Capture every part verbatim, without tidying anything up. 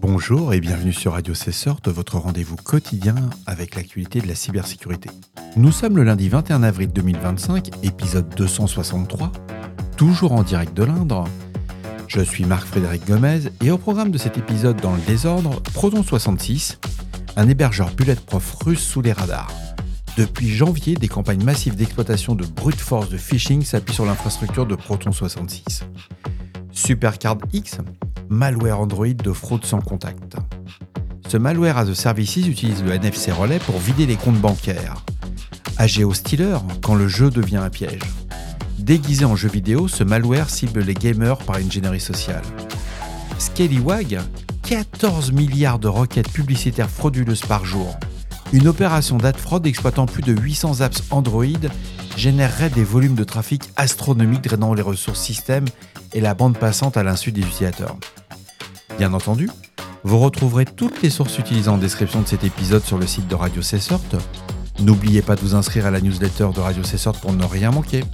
Bonjour et bienvenue sur Radio Cessort, votre rendez-vous quotidien avec l'actualité de la cybersécurité. Nous sommes le lundi vingt et un avril deux mille vingt-cinq, épisode deux cent soixante-trois, toujours en direct de l'Indre. Je suis Marc-Frédéric Gomez et au programme de cet épisode dans le désordre, Proton soixante-six, un hébergeur bulletproof russe sous les radars. Depuis janvier, des campagnes massives d'exploitation de brute force de phishing s'appuient sur l'infrastructure de Proton soixante-six. Supercard X, malware Android de fraude sans contact. Ce malware as a services utilise le N F C Relay pour vider les comptes bancaires. Ageo Stealer, quand le jeu devient un piège. Déguisé en jeu vidéo, ce malware cible les gamers par ingénierie sociale. Scalywag, quatorze milliards de requêtes publicitaires frauduleuses par jour. Une opération data fraud exploitant plus de huit cents apps Android générerait des volumes de trafic astronomiques drainant les ressources système et la bande passante à l'insu des utilisateurs. Bien entendu, vous retrouverez toutes les sources utilisées en description de cet épisode sur le site de Radio Cessort. N'oubliez pas de vous inscrire à la newsletter de Radio Cessort pour ne rien manquer.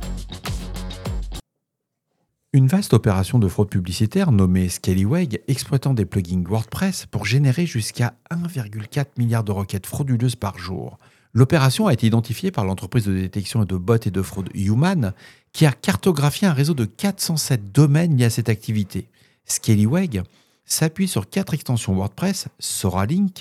Une vaste opération de fraude publicitaire nommée Scalywag exploitant des plugins WordPress pour générer jusqu'à un virgule quatre milliard de requêtes frauduleuses par jour. L'opération a été identifiée par l'entreprise de détection et de bots et de fraude Human, qui a cartographié un réseau de quatre cent sept domaines liés à cette activité. Scalywag s'appuie sur quatre extensions WordPress, SoraLink,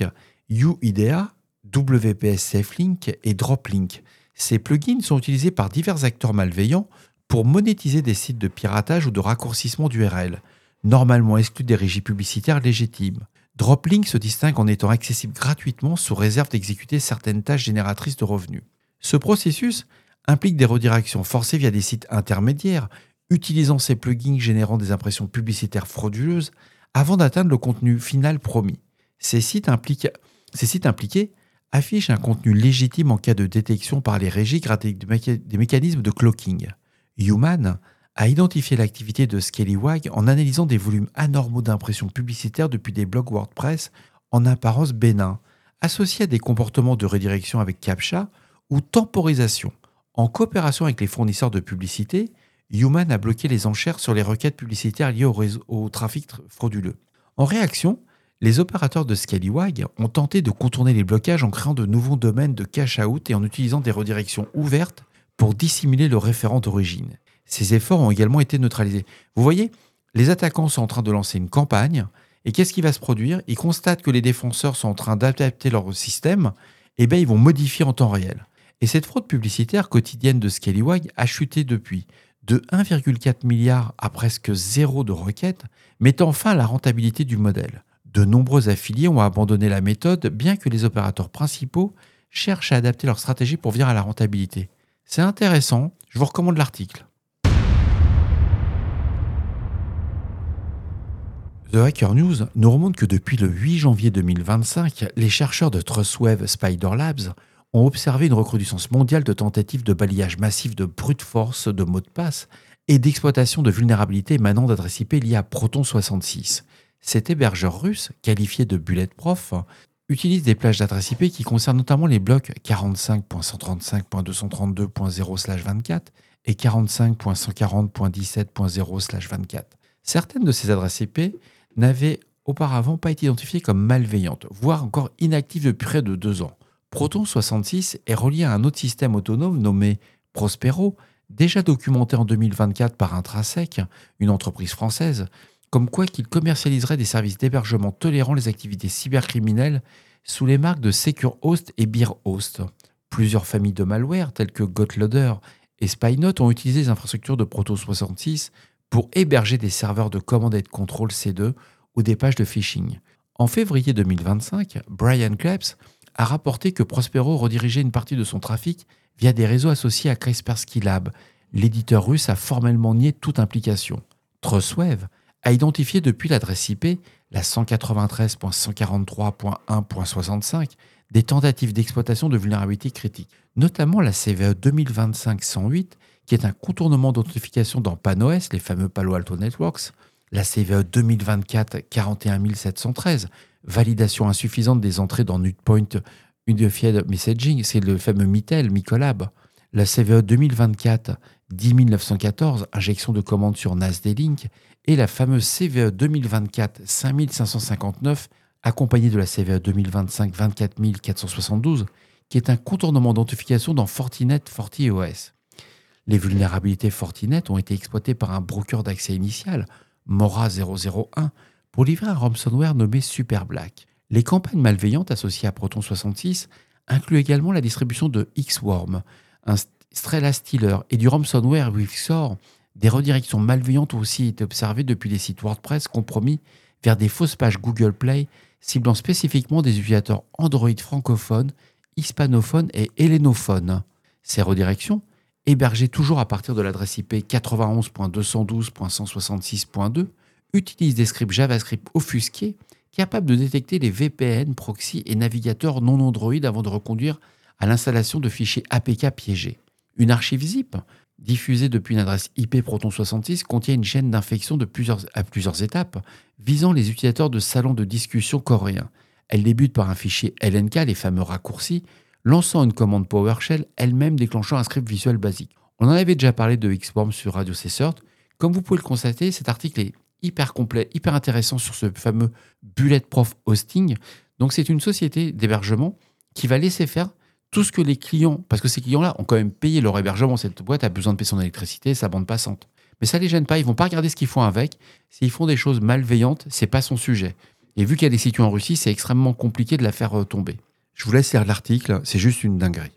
UIDEA, W P S SafeLink et DropLink. Ces plugins sont utilisés par divers acteurs malveillants pour monétiser des sites de piratage ou de raccourcissement d'U R L, normalement exclus des régies publicitaires légitimes. DropLink se distingue en étant accessible gratuitement sous réserve d'exécuter certaines tâches génératrices de revenus. Ce processus implique des redirections forcées via des sites intermédiaires, utilisant ces plugins générant des impressions publicitaires frauduleuses avant d'atteindre le contenu final promis. Ces sites, impliquent, ces sites impliqués affichent un contenu légitime en cas de détection par les régies grâce à des mécanismes de cloaking. Human a identifié l'activité de Scalywag en analysant des volumes anormaux d'impressions publicitaires depuis des blogs WordPress en apparence bénins, associés à des comportements de redirection avec CAPTCHA ou temporisation. En coopération avec les fournisseurs de publicité, Human a bloqué les enchères sur les requêtes publicitaires liées au, réseau, au trafic frauduleux. En réaction, les opérateurs de Scalywag ont tenté de contourner les blocages en créant de nouveaux domaines de cache-out et en utilisant des redirections ouvertes pour dissimuler le référent d'origine. Ces efforts ont également été neutralisés. Vous voyez, les attaquants sont en train de lancer une campagne, et qu'est-ce qui va se produire ? Ils constatent que les défenseurs sont en train d'adapter leur système, et bien ils vont modifier en temps réel. Et cette fraude publicitaire quotidienne de Scalywag a chuté depuis, de un virgule quatre milliard à presque zéro de requêtes, mettant fin à la rentabilité du modèle. De nombreux affiliés ont abandonné la méthode, bien que les opérateurs principaux cherchent à adapter leur stratégie pour venir à la rentabilité. C'est intéressant, je vous recommande l'article. The Hacker News nous remonte que depuis le huit janvier deux mille vingt-cinq, les chercheurs de Trustwave Spider Labs ont observé une recrudescence mondiale de tentatives de balayage massif de brute force de mots de passe et d'exploitation de vulnérabilités émanant d'adresses I P liées à Proton soixante-six. Cet hébergeur russe, qualifié de bulletproof, utilise des plages d'adresses I P qui concernent notamment les blocs quarante-cinq point cent trente-cinq point deux cent trente-deux point zéro slash vingt-quatre et quarante-cinq point cent quarante point dix-sept point zéro slash vingt-quatre. Certaines de ces adresses I P n'avaient auparavant pas été identifiées comme malveillantes, voire encore inactives depuis près de deux ans. Proton soixante-six est relié à un autre système autonome nommé Prospero, déjà documenté en deux mille vingt-quatre par Intrasec, une entreprise française, comme quoi qu'il commercialiserait des services d'hébergement tolérant les activités cybercriminelles sous les marques de SecureHost et BeerHost. Plusieurs familles de malware telles que Gotloader et Spynote ont utilisé les infrastructures de Proton soixante-six pour héberger des serveurs de command et de contrôle C deux ou des pages de phishing. En février deux mille vingt-cinq, Brian Krebs a rapporté que Prospero redirigeait une partie de son trafic via des réseaux associés à Kaspersky Lab. L'éditeur russe a formellement nié toute implication. Trustwave a identifié depuis l'adresse I P, la cent quatre-vingt-treize point cent quarante-trois point un point soixante-cinq, des tentatives d'exploitation de vulnérabilités critiques, notamment la C V E deux mille vingt-cinq cent huit, qui est un contournement d'authentification dans PAN-O S, les fameux Palo Alto Networks, la C V E deux mille vingt-quatre quarante et un mille sept cent treize, validation insuffisante des entrées dans Nutpoint Unified Messaging, c'est le fameux Mitel, Micolab, la C V E deux mille vingt-quatre dix mille neuf cent quatorze, injection de commande sur N A S D-Link, et la fameuse C V E deux mille vingt-quatre cinq mille cinq cent cinquante-neuf, accompagnée de la C V E deux mille vingt-cinq vingt-quatre mille quatre cent soixante-douze, qui est un contournement d'authentification dans Fortinet FortiOS. Les vulnérabilités Fortinet ont été exploitées par un broker d'accès initial, Mora zéro zéro un, pour livrer un ransomware nommé SuperBlack. Les campagnes malveillantes associées à Proton soixante-six incluent également la distribution de X-Worm, un Strela Stealer et du ransomware Wixor. Des redirections malveillantes ont aussi été observées depuis les sites WordPress compromis vers des fausses pages Google Play, ciblant spécifiquement des utilisateurs Android francophones, hispanophones et hellénophones. Ces redirections, hébergées toujours à partir de l'adresse I P quatre-vingt-onze point deux cent douze point cent soixante-six point deux, utilisent des scripts JavaScript offusqués capables de détecter les V P N, proxys et navigateurs non Android avant de reconduire à l'installation de fichiers A P K piégés. Une archive zip, diffusée depuis une adresse I P Proton soixante-six, contient une chaîne d'infection de plusieurs, à plusieurs étapes visant les utilisateurs de salons de discussion coréens. Elle débute par un fichier L N K, les fameux raccourcis, lançant une commande PowerShell, elle-même déclenchant un script visuel basique. On en avait déjà parlé de X-Worm sur Radio Cessert. Comme vous pouvez le constater, cet article est hyper complet, hyper intéressant sur ce fameux Bulletproof Hosting. Donc c'est une société d'hébergement qui va laisser faire tout ce que les clients, parce que ces clients-là ont quand même payé leur hébergement, cette boîte a besoin de payer son électricité, sa bande passante. Mais ça ne les gêne pas, ils ne vont pas regarder ce qu'ils font avec. S'ils font des choses malveillantes, ce n'est pas son sujet. Et vu qu'il y a des sites en Russie, c'est extrêmement compliqué de la faire tomber. Je vous laisse lire l'article, c'est juste une dinguerie.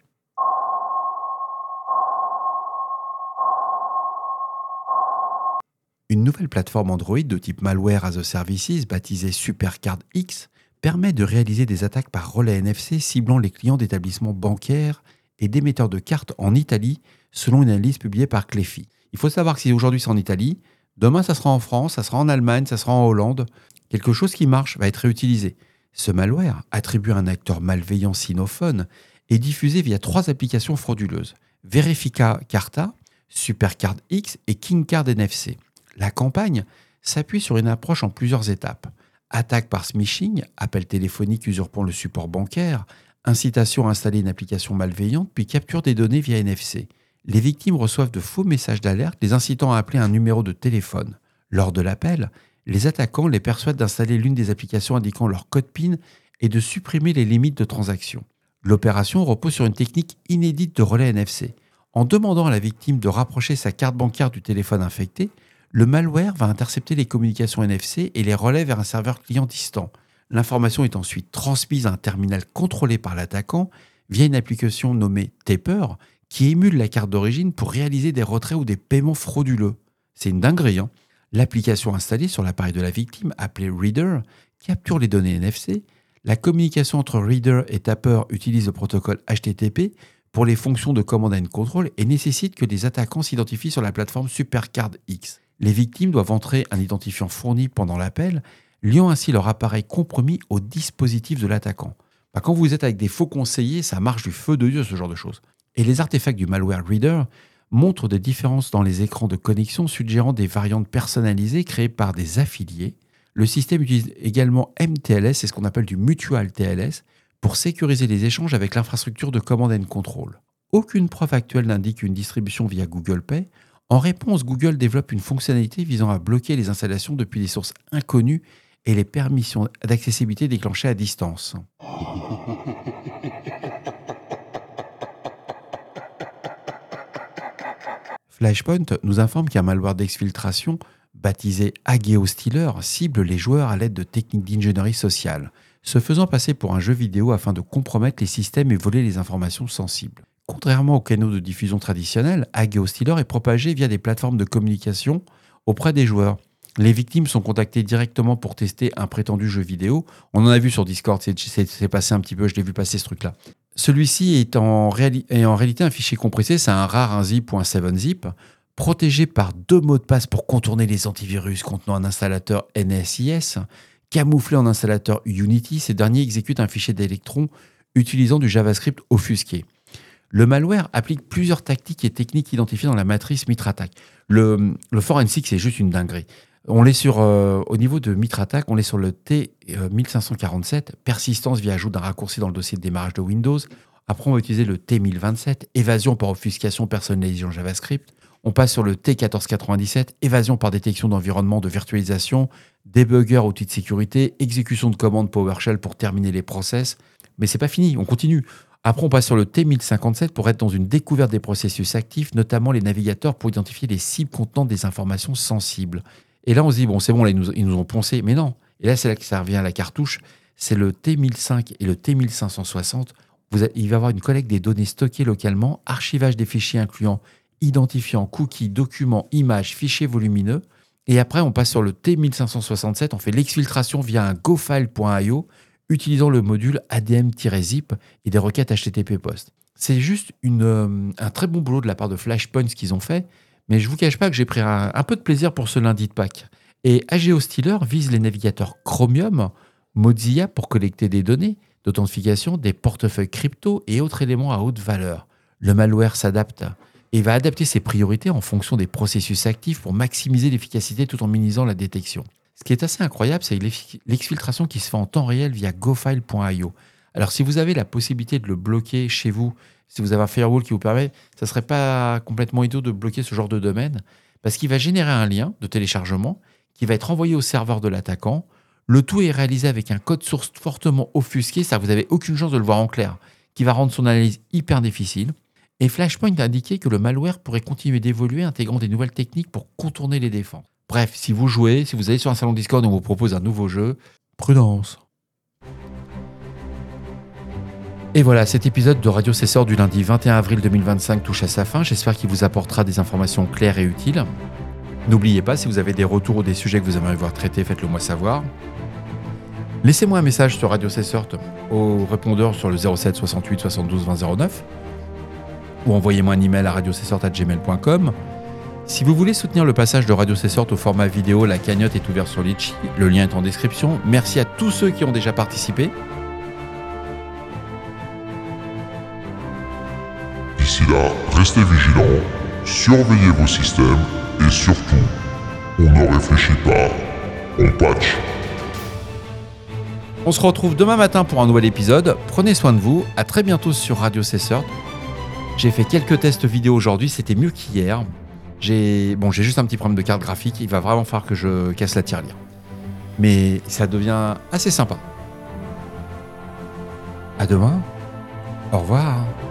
Une nouvelle plateforme Android de type Malware as a Services, baptisée SuperCard X, permet de réaliser des attaques par relais N F C ciblant les clients d'établissements bancaires et d'émetteurs de cartes en Italie, selon une analyse publiée par Clefi. Il faut savoir que si aujourd'hui c'est en Italie, demain ça sera en France, ça sera en Allemagne, ça sera en Hollande. Quelque chose qui marche va être réutilisé. Ce malware, attribué à un acteur malveillant sinophone, est diffusé via trois applications frauduleuses, Verifica Carta, SuperCard X et KingCard N F C. La campagne s'appuie sur une approche en plusieurs étapes. Attaque par smishing, appel téléphonique usurpant le support bancaire, incitation à installer une application malveillante, puis capture des données via N F C. Les victimes reçoivent de faux messages d'alerte les incitant à appeler un numéro de téléphone. Lors de l'appel, les attaquants les persuadent d'installer l'une des applications indiquant leur code P I N et de supprimer les limites de transaction. L'opération repose sur une technique inédite de relais N F C. En demandant à la victime de rapprocher sa carte bancaire du téléphone infecté, le malware va intercepter les communications N F C et les relais vers un serveur client distant. L'information est ensuite transmise à un terminal contrôlé par l'attaquant via une application nommée Taper qui émule la carte d'origine pour réaliser des retraits ou des paiements frauduleux. C'est une dinguerie, hein. L'application installée sur l'appareil de la victime, appelée Reader, capture les données N F C. La communication entre Reader et Taper utilise le protocole H T T P pour les fonctions de command and control et nécessite que les attaquants s'identifient sur la plateforme SuperCard X. Les victimes doivent entrer un identifiant fourni pendant l'appel, liant ainsi leur appareil compromis au dispositif de l'attaquant. Bah, quand vous êtes avec des faux conseillers, ça marche du feu de Dieu, ce genre de choses. Et les artefacts du malware Reader montrent des différences dans les écrans de connexion, suggérant des variantes personnalisées créées par des affiliés. Le système utilise également M T L S, c'est ce qu'on appelle du Mutual T L S, pour sécuriser les échanges avec l'infrastructure de command and control. Aucune preuve actuelle n'indique une distribution via Google Pay. En réponse, Google développe une fonctionnalité visant à bloquer les installations depuis des sources inconnues et les permissions d'accessibilité déclenchées à distance. Flashpoint nous informe qu'un malware d'exfiltration, baptisé AgeoStealer, cible les joueurs à l'aide de techniques d'ingénierie sociale, se faisant passer pour un jeu vidéo afin de compromettre les systèmes et voler les informations sensibles. Contrairement aux canaux de diffusion traditionnels, AgeoStealer est propagé via des plateformes de communication auprès des joueurs. Les victimes sont contactées directement pour tester un prétendu jeu vidéo. On en a vu sur Discord, c'est, c'est, c'est passé un petit peu, je l'ai vu passer ce truc-là. Celui-ci est en, réali- est en réalité un fichier compressé, c'est un rare un zip ou un seven zip, protégé par deux mots de passe pour contourner les antivirus contenant un installateur N S I S. Camouflé en installateur Unity, ces derniers exécutent un fichier d'Electron utilisant du JavaScript offusqué. Le malware applique plusieurs tactiques et techniques identifiées dans la matrice MitraTac. Le, le forensic, c'est juste une dinguerie. On est sur, euh, au niveau de MitraTac, on est sur le T mille cinq cent quarante-sept, persistance via ajout d'un raccourci dans le dossier de démarrage de Windows. Après, on va utiliser le T mille vingt-sept, évasion par offuscation personnalisée en JavaScript. On passe sur le T quatorze quatre-vingt-dix-sept, évasion par détection d'environnement de virtualisation, debugger outil de sécurité, exécution de commandes PowerShell pour terminer les process. Mais c'est pas fini, on continue. Après, on passe sur le T mille cinquante-sept pour être dans une découverte des processus actifs, notamment les navigateurs pour identifier les cibles contenant des informations sensibles. Et là, on se dit, bon, c'est bon, là, ils nous, ils nous ont poncé. Mais non. Et là, c'est là que ça revient à la cartouche. C'est le T mille cinq et le T mille cinq cent soixante. Vous avez, il va y avoir une collecte des données stockées localement, archivage des fichiers incluant identifiants, cookies, documents, images, fichiers volumineux. Et après, on passe sur le T mille cinq cent soixante-sept. On fait l'exfiltration via un gofile point i o utilisant le module A D M-zip et des requêtes H T T P post. C'est juste une, euh, un très bon boulot de la part de Flashpoint ce qu'ils ont fait, mais je ne vous cache pas que j'ai pris un, un peu de plaisir pour ce lundi de Pâques. Et AgeoStealer vise les navigateurs Chromium, Mozilla pour collecter des données d'authentification, des portefeuilles crypto et autres éléments à haute valeur. Le malware s'adapte et va adapter ses priorités en fonction des processus actifs pour maximiser l'efficacité tout en minimisant la détection. Ce qui est assez incroyable, c'est l'exfiltration qui se fait en temps réel via gofile point i o. Alors, si vous avez la possibilité de le bloquer chez vous, si vous avez un firewall qui vous permet, ça ne serait pas complètement idiot de bloquer ce genre de domaine, parce qu'il va générer un lien de téléchargement qui va être envoyé au serveur de l'attaquant. Le tout est réalisé avec un code source fortement offusqué, ça vous n'avez aucune chance de le voir en clair, qui va rendre son analyse hyper difficile. Et Flashpoint a indiqué que le malware pourrait continuer d'évoluer, intégrant des nouvelles techniques pour contourner les défenses. Bref, si vous jouez, si vous allez sur un salon Discord et on vous propose un nouveau jeu, prudence. Et voilà, cet épisode de Radio Cesseur du lundi vingt et un avril deux mille vingt-cinq touche à sa fin. J'espère qu'il vous apportera des informations claires et utiles. N'oubliez pas, si vous avez des retours ou des sujets que vous aimeriez voir traités, faites-le moi savoir. Laissez-moi un message sur Radio Cesseur au répondeur sur le zéro sept soixante-huit soixante-douze vingt zéro neuf ou envoyez-moi un email à radio cesseur arobase gmail point com. Si vous voulez soutenir le passage de Radio Cesseur au format vidéo, la cagnotte est ouverte sur Litchi. Le lien est en description. Merci à tous ceux qui ont déjà participé. D'ici là, restez vigilants, surveillez vos systèmes et surtout, on ne réfléchit pas, on patch. On se retrouve demain matin pour un nouvel épisode. Prenez soin de vous. À très bientôt sur Radio Cesseur. J'ai fait quelques tests vidéo aujourd'hui, c'était mieux qu'hier. J'ai bon, j'ai juste un petit problème de carte graphique, il va vraiment falloir que je casse la tirelire. Mais ça devient assez sympa. À demain. Au revoir.